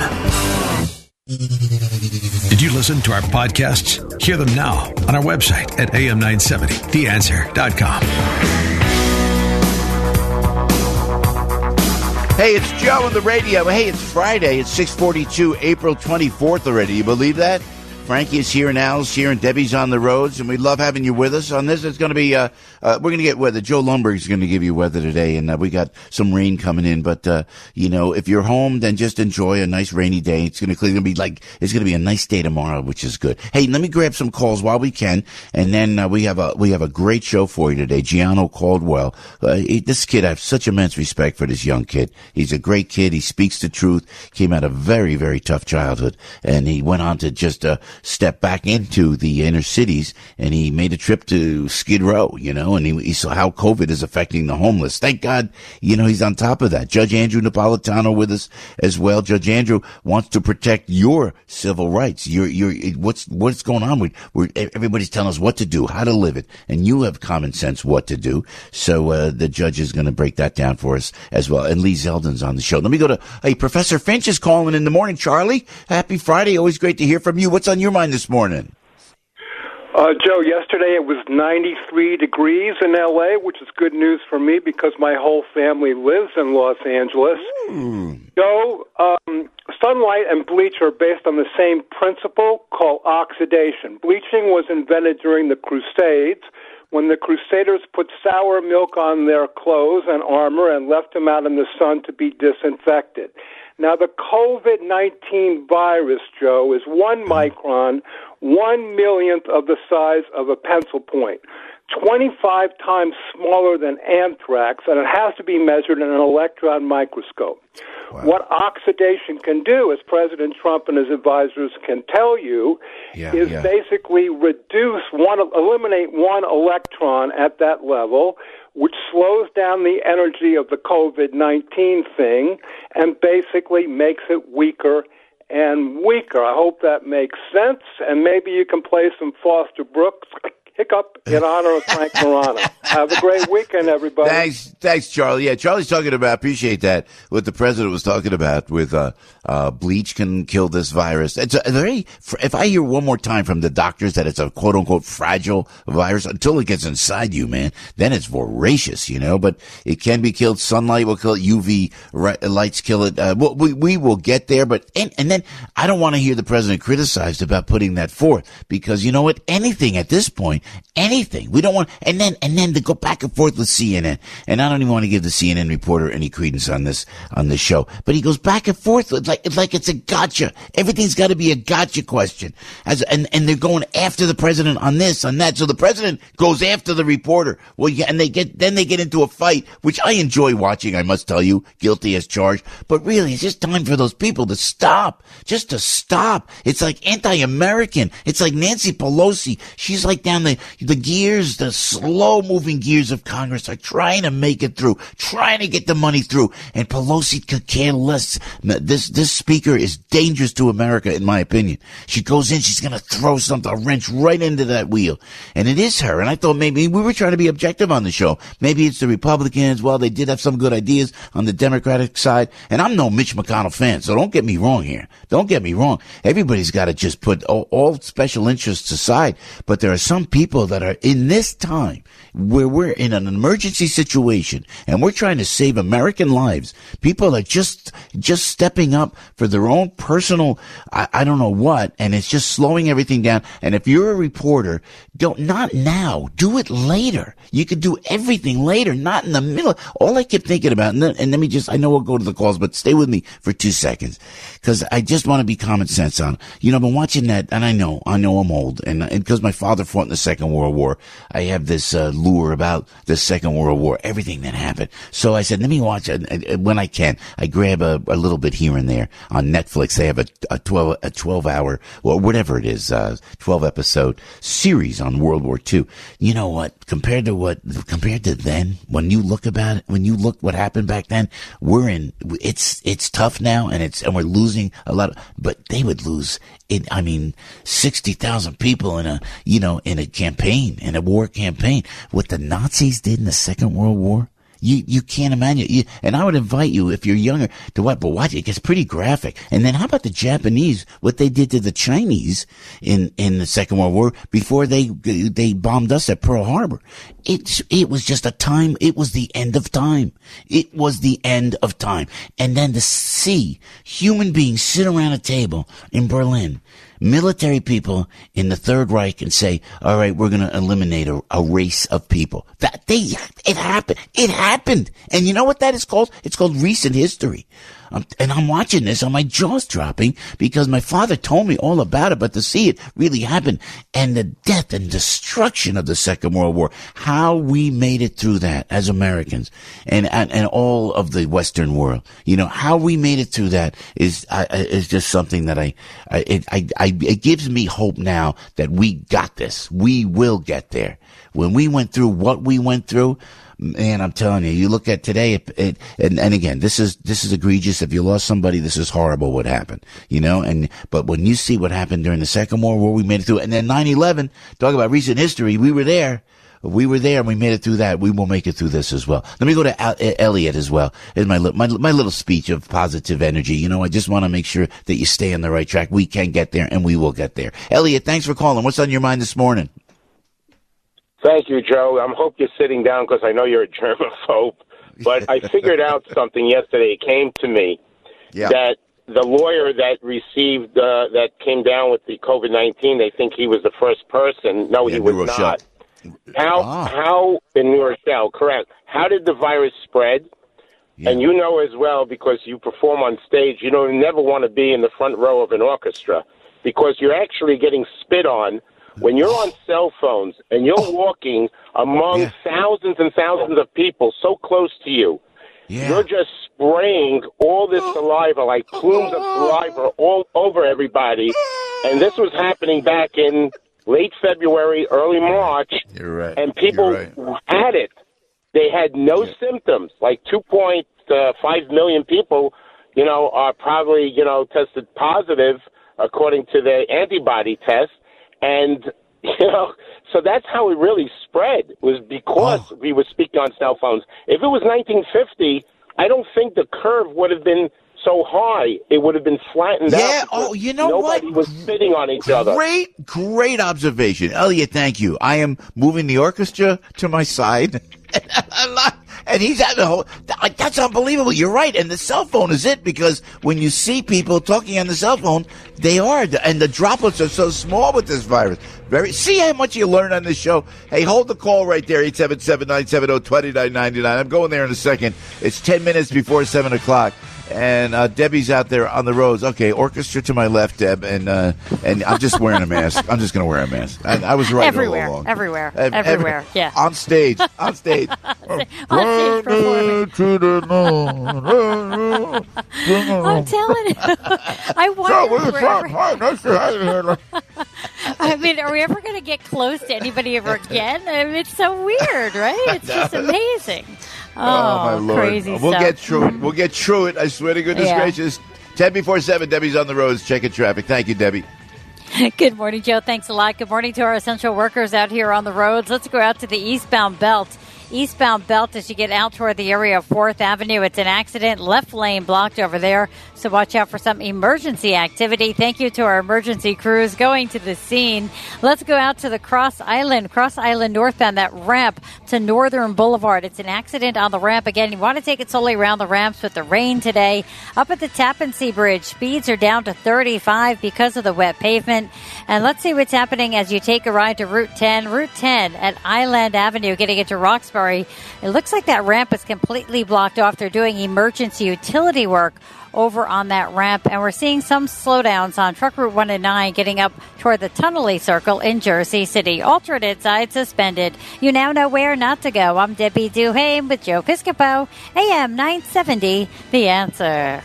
Did you listen to our podcasts? Hear them now on our website at A M nine seventy the answer dot com. Hey, it's Joe on the radio. Hey, it's Friday. It's six forty-two, April twenty-fourth already. You believe that? Frankie is here and Al's here and Debbie's on the roads, and we love having you with us on this. It's going to be, uh, uh, we're going to get weather. Joe Lundberg is going to give you weather today, and uh, we got some rain coming in. But, uh, you know, if you're home, then just enjoy a nice rainy day. It's going to be like, it's going to be a nice day tomorrow, which is good. Hey, let me grab some calls while we can, and then uh, we have a, we have a great show for you today. Gianno Caldwell. Uh, he, this kid, I have such immense respect for this young kid. He's a great kid. He speaks the truth. Came out of a very, very tough childhood, and he went on to just, uh, step back into the inner cities, and he made a trip to Skid Row, you know, and he, he saw how COVID is affecting the homeless. Thank God, you know, he's on top of that. Judge Andrew Napolitano with us as well. Judge Andrew wants to protect your civil rights. Your, your, what's, what's going on? We, we're, everybody's telling us what to do, how to live it, and you have common sense what to do. So, uh, the judge is going to break that down for us as well. And Lee Zeldin's on the show. Let me go to, hey, Professor Finch is calling in the morning. Charlie, happy Friday. Always great to hear from you. What's on your mind this morning? Uh, Joe, yesterday it was ninety-three degrees in L A, which is good news for me because my whole family lives in Los Angeles. Mm. Joe, um, sunlight and bleach are based on the same principle called oxidation. Bleaching was invented during the Crusades when the Crusaders put sour milk on their clothes and armor and left them out in the sun to be disinfected. Now, the COVID nineteen virus, Joe, is one micron, one millionth of the size of a pencil point, twenty-five times smaller than anthrax, and it has to be measured in an electron microscope. Wow. What oxidation can do, as President Trump and his advisors can tell you, yeah, is yeah. basically reduce one, eliminate one electron at that level, which slows down the energy of the COVID nineteen thing and basically makes it weaker and weaker. I hope that makes sense, and maybe you can play some Foster Brooks hiccup in honor of Frank Morano. Have a great weekend, everybody. Thanks, thanks, Charlie. Yeah, Charlie's talking about, appreciate that, what the president was talking about with uh, uh, bleach can kill this virus. It's a very, if I hear one more time from the doctors that it's a quote-unquote fragile virus, until it gets inside you, man, then it's voracious, you know, but it can be killed. Sunlight will kill it. U V lights kill it. Uh, we, we will get there, but, and, and then I don't want to hear the president criticized about putting that forth, because you know what? Anything at this point, anything. We don't want, and then, and then to go back and forth with C N N. And I don't even want to give the C N N reporter any credence on this, on this show. But he goes back and forth with like, it's like it's a gotcha. Everything's got to be a gotcha question. As, and, and they're going after the president on this, on that. So the president goes after the reporter. Well, yeah, and they get, then they get into a fight, which I enjoy watching, I must tell you, guilty as charged. But really, it's just time for those people to stop. Just to stop. It's like anti-American. It's like Nancy Pelosi. She's like down the, the gears, the slow moving gears of Congress are trying to make it through, trying to get the money through. And Pelosi could care less. This, this speaker is dangerous to America, in my opinion. She goes in, she's going to throw something, a wrench right into that wheel. And it is her. And I thought maybe we were trying to be objective on the show. Maybe it's the Republicans. Well, they did have some good ideas on the Democratic side. And I'm no Mitch McConnell fan, so don't get me wrong here. Don't get me wrong. Everybody's got to just put all, all special interests aside. But there are some people that are in this time where we're in an emergency situation and we're trying to save American lives. People are just, just stepping up for their own personal, I, I don't know what, and it's just slowing everything down. And if you're a reporter, don't, not now, do it later. You could do everything later, not in the middle. All I kept thinking about, and, then, and let me just, I know we'll go to the calls, but stay with me for two seconds. Cause I just want to be common sense on, you know, I've been watching that, and I know, I know I'm old, and, and cause my father fought in the Second World War, I have this, uh, lure about the Second World War, everything that happened. So I said, let me watch it, and, and when I can, I grab a, a little bit here and there. On Netflix, they have a, a twelve, a twelve hour, or whatever it is, uh, twelve episode series on World War Two. You know what? Compared to what, compared to then, when you look about it, when you look what happened back then, we're in, it's, it's tough now, and it's, and we're losing a lot of, but they would lose it. I mean, sixty thousand people in a, you know, in a campaign, in a war campaign. What the Nazis did in the Second World War, you, you can't imagine. You, and I would invite you, if you're younger, to watch, but watch it. It gets pretty graphic. And then how about the Japanese, what they did to the Chinese in, in the Second World War before they, they bombed us at Pearl Harbor? It, it was just a time. It was the end of time. It was the end of time. And then to see human beings sit around a table in Berlin, military people in the Third Reich, and say, all right, we're going to eliminate a, a race of people. That they, it happened. It happened. And you know what that is called? It's called recent history. Um, and I'm watching this, and my jaw's dropping because my father told me all about it, but to see it really happen and the death and destruction of the Second World War, how we made it through that as Americans and, and, and all of the Western world, you know, how we made it through that is, uh, is just something that I, I, it, I, I, it gives me hope now that we got this. We will get there. When we went through what we went through, man, I'm telling you, you look at today, it, it, and, and again, this is, this is egregious. If you lost somebody, this is horrible what happened, you know, and, but when you see what happened during the Second World War, we made it through, and then nine eleven, talk about recent history, we were there. We were there and we made it through that. We will make it through this as well. Let me go to Al- Elliot as well. In my, my, my little speech of positive energy. You know, I just want to make sure that you stay on the right track. We can get there and we will get there. Elliot, thanks for calling. What's on your mind this morning? Thank you, Joe. I hope you're sitting down because I know you're a germaphobe. But I figured out something yesterday. It came to me yeah. that the lawyer that received, uh, that came down with the COVID nineteen, they think he was the first person. No, yeah, he was New not. Rochelle. How, ah. how, in New Rochelle, correct. How did the virus spread? Yeah. And you know as well, because you perform on stage, you don't never want to be in the front row of an orchestra because you're actually getting spit on. When you're on cell phones and you're walking among yeah. thousands and thousands of people so close to you, yeah. you're just spraying all this saliva, like plumes of saliva all over everybody. And this was happening back in late February, early March. You're right. And people right. had it. They had no yeah. symptoms. Like two point five million people, you know, are probably, you know, tested positive according to the antibody test. And, you know, so that's how it really spread, was because oh. we were speaking on cell phones. If it was nineteen fifty, I don't think the curve would have been so high. It would have been flattened out. Yeah, oh, you know nobody what? was spitting on each other. Great, great observation. Elliot, thank you. I am moving the orchestra to my side. And he's at the whole, that's unbelievable. You're right. And the cell phone is it, because when you see people talking on the cell phone, they are, and the droplets are so small with this virus. Very, see how much you learn on this show. Hey, hold the call right there, eight seven seven, nine seven zero, two nine nine nine. I'm going there in a second. It's ten minutes before seven o'clock. And uh, Debbie's out there on the roads. Okay, orchestra to my left, Deb, and uh, and I'm just wearing a mask. I'm just going to wear a mask. I, I was right everywhere, all along. Everywhere, uh, everywhere, every, yeah. On stage, on stage. on stage performing. I'm telling you, I wonder. So, ever, I mean, are we ever going to get close to anybody ever again? I mean, it's so weird, right? It's just amazing. Oh, oh, my Lord. Crazy we'll stuff. get through it. We'll get through it. I swear to goodness Yeah. gracious. ten before seven, Debbie's on the roads checking traffic. Thank you, Debbie. Good morning, Joe. Thanks a lot. Good morning to our essential workers out here on the roads. Let's go out to the eastbound belt. Eastbound belt as you get out toward the area of fourth Avenue. It's an accident. Left lane blocked over there. So watch out for some emergency activity. Thank you to our emergency crews going to the scene. Let's go out to the Cross Island. Cross Island northbound, that ramp to Northern Boulevard. It's an accident on the ramp. Again, you want to take it slowly around the ramps with the rain today. Up at the Tappan Zee Bridge, speeds are down to thirty-five because of the wet pavement. And let's see what's happening as you take a ride to Route ten. Route ten at Island Avenue, getting into Roxbury. It looks like that ramp is completely blocked off. They're doing emergency utility work over on that ramp, and we're seeing some slowdowns on Truck Route one and nine getting up toward the Tunnelly Circle in Jersey City. Alternate side suspended. You now know where not to go. I'm Debbie Duhame with Joe Piscopo, A M nine seventy, The Answer.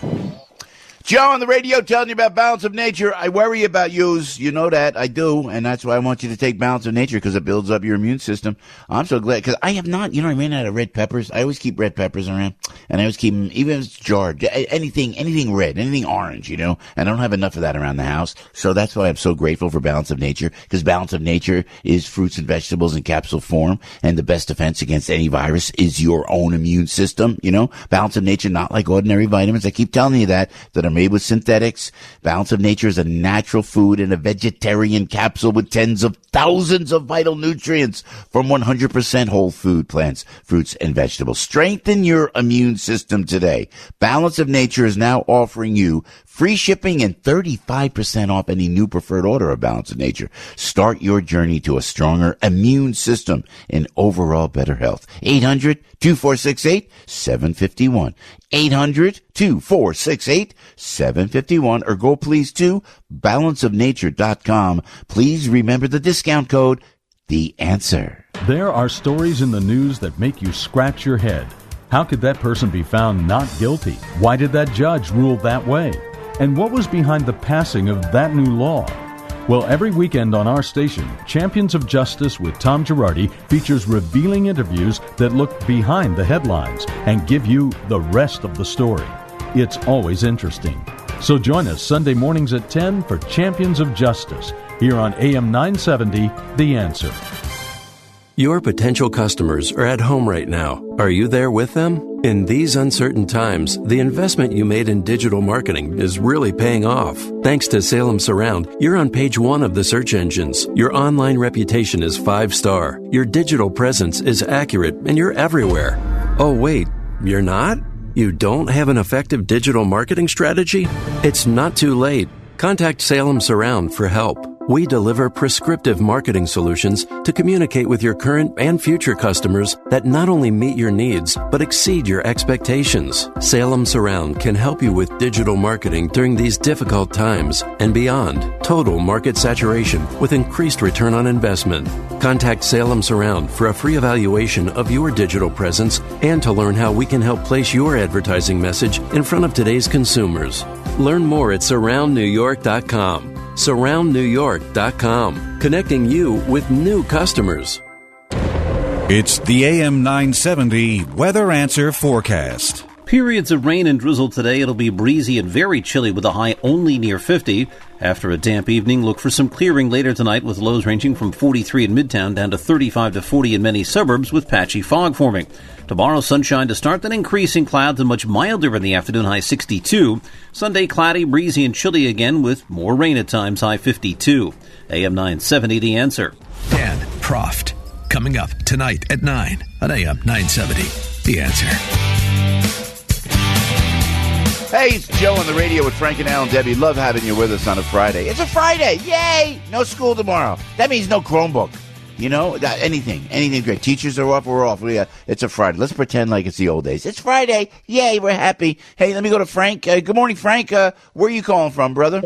Joe on the radio telling you about Balance of Nature. I worry about yous. You know that. I do. And that's why I want you to take Balance of Nature, because it builds up your immune system. I'm so glad, because I have not, you know, I ran out of red peppers. I always keep red peppers around. And I always keep them, even if it's jarred, anything, anything red, anything orange, you know. And I don't have enough of that around the house. So that's why I'm so grateful for Balance of Nature, because Balance of Nature is fruits and vegetables in capsule form. And the best defense against any virus is your own immune system, you know. Balance of Nature, not like ordinary vitamins. I keep telling you that, that are made with synthetics. Balance of Nature is a natural food in a vegetarian capsule with tens of thousands of vital nutrients from one hundred percent whole food plants, fruits, and vegetables. Strengthen your immune immune system today. Balance of Nature is now offering you free shipping and thirty-five percent off any new preferred order of Balance of Nature. Start your journey to a stronger immune system and overall better health. eight hundred, two four six eight, seven five one. eight hundred, two four six eight, seven five one. Or go please to balance of nature dot com. Please remember the discount code, The Answer. There are stories in the news that make you scratch your head. How could that person be found not guilty? Why did that judge rule that way? And what was behind the passing of that new law? Well, every weekend on our station, Champions of Justice with Tom Girardi features revealing interviews that look behind the headlines and give you the rest of the story. It's always interesting. So join us Sunday mornings at ten for Champions of Justice here on A M nine seventy, The Answer. Your potential customers are at home right now. Are you there with them? In these uncertain times, the investment you made in digital marketing is really paying off. Thanks to Salem Surround, you're on page one of the search engines. Your online reputation is five-star. Your digital presence is accurate, and you're everywhere. Oh, wait, you're not? You don't have an effective digital marketing strategy? It's not too late. Contact Salem Surround for help. We deliver prescriptive marketing solutions to communicate with your current and future customers that not only meet your needs, but exceed your expectations. Salem Surround can help you with digital marketing during these difficult times and beyond. Total market saturation with increased return on investment. Contact Salem Surround for a free evaluation of your digital presence and to learn how we can help place your advertising message in front of today's consumers. Learn more at surround new york dot com. surround new york dot com, connecting you with new customers. It's the A M nine seventy Weather Answer Forecast. Periods of rain and drizzle today. It'll be breezy and very chilly with a high only near fifty. After a damp evening, look for some clearing later tonight with lows ranging from forty-three in Midtown down to thirty-five to forty in many suburbs with patchy fog forming. Tomorrow, sunshine to start, then increasing clouds and much milder in the afternoon, high sixty-two. Sunday, cloudy, breezy, and chilly again with more rain at times, high fifty-two. A M nine seventy, The Answer. Dan Proft, coming up tonight at nine on A M nine seventy, The Answer. Hey, it's Joe on the radio with Frank and Al and Debbie. Love having you with us on a Friday. It's a Friday. Yay! No school tomorrow. That means no Chromebook. You know, anything, anything great. Teachers are off, we're off. We, uh, it's a Friday. Let's pretend like it's the old days. It's Friday. Yay, we're happy. Hey, let me go to Frank. Uh, good morning, Frank. Uh, where are you calling from, brother?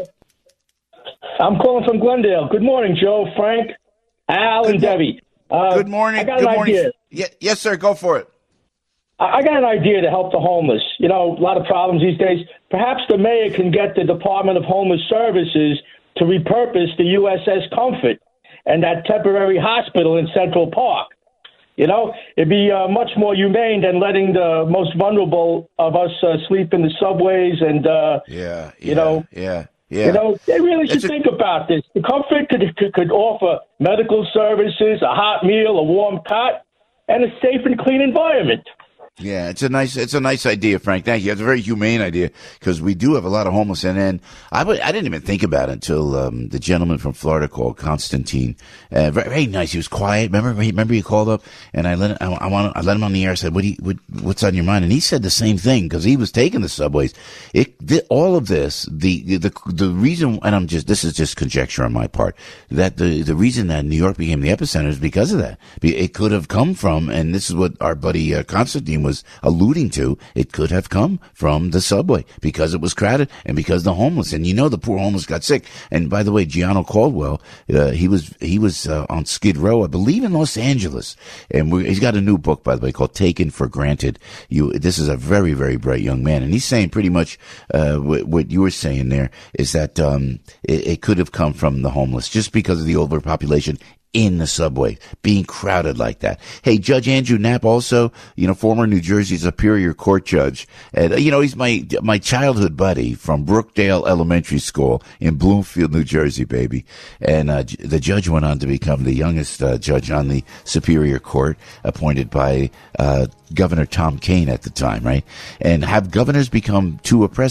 I'm calling from Glendale. Good morning, Joe, Frank, Al, and Debbie. Uh, good morning. I got good an morning. idea. Yeah, yes, sir. Go for it. I got an idea to help the homeless. You know, a lot of problems these days. Perhaps the mayor can get the Department of Homeless Services to repurpose the U S S Comfort and that temporary hospital in Central Park. You know, it'd be uh, much more humane than letting the most vulnerable of us uh, sleep in the subways and, uh, yeah, yeah, you know, yeah, yeah. You know, they really should It's a- think about this. The Comfort could, could, could offer medical services, a hot meal, a warm cot, and a safe and clean environment. Yeah, it's a nice, it's a nice idea, Frank. Thank you. It's a very humane idea because we do have a lot of homeless. And then I would, I didn't even think about it until um, the gentleman from Florida called, Constantine. Uh, very, very nice. He was quiet. Remember, remember he called up and I let, I, I want, I let him on the air. I said, "What do you, what, what's on your mind?" And he said the same thing because he was taking the subways. It, the, all of this, the, the, the reason, and I'm just, this is just conjecture on my part, that the, the reason that New York became the epicenter is because of that. It could have come from, and this is what our buddy uh, Constantine was alluding to, it could have come from the subway because it was crowded and because the homeless, and you know the poor homeless got sick. And by the way, Gianno Caldwell, uh, he was he was uh, on Skid Row, I believe, in Los Angeles, and we, he's got a new book, by the way, called Taken for Granted. You, this is a very very bright young man, and he's saying pretty much uh, what, what you were saying there is that um, it, it could have come from the homeless just because of the overpopulation in the subway, being crowded like that. Hey, Judge Andrew Knapp, also, you know, former New Jersey Superior Court judge. And, you know, he's my, my childhood buddy from Brookdale Elementary School in Bloomfield, New Jersey, baby. And, uh, the judge went on to become the youngest, uh, judge on the Superior Court, appointed by, uh, Governor Tom Kean at the time, right? And have governors become too oppressive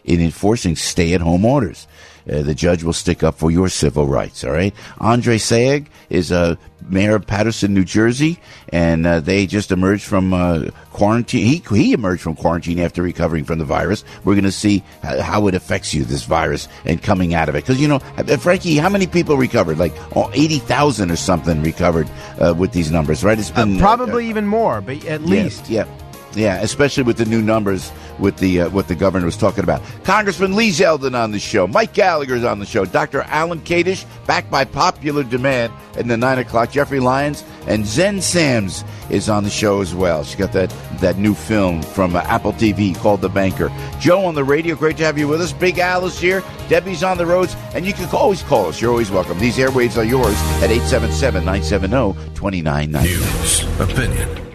in enforcing stay-at-home orders. Uh, the judge will stick up for your civil rights, all right? Andre Sayegh is uh, mayor of Paterson, New Jersey, and uh, they just emerged from uh, quarantine. He, he emerged from quarantine after recovering from the virus. We're going to see how it affects you, this virus, and coming out of it. Because, you know, Frankie, how many people recovered? Like oh, eighty thousand or something recovered uh, with these numbers, right? It's been uh, Probably uh, even more, but at yeah, least. Yeah. Yeah, especially with the new numbers, with the uh, what the governor was talking about. Congressman Lee Zeldin on the show. Mike Gallagher's on the show. Doctor Alan Kadish, back by popular demand at the nine o'clock. Jeffrey Lyons and Zen Sams is on the show as well. She got that, that new film from uh, Apple T V called The Banker. Joe on the radio, great to have you with us. Big Al is here. Debbie's on the roads. And you can always call us. You're always welcome. These airwaves are yours at eight seven seven, nine seven zero, two nine nine zero. News, opinion,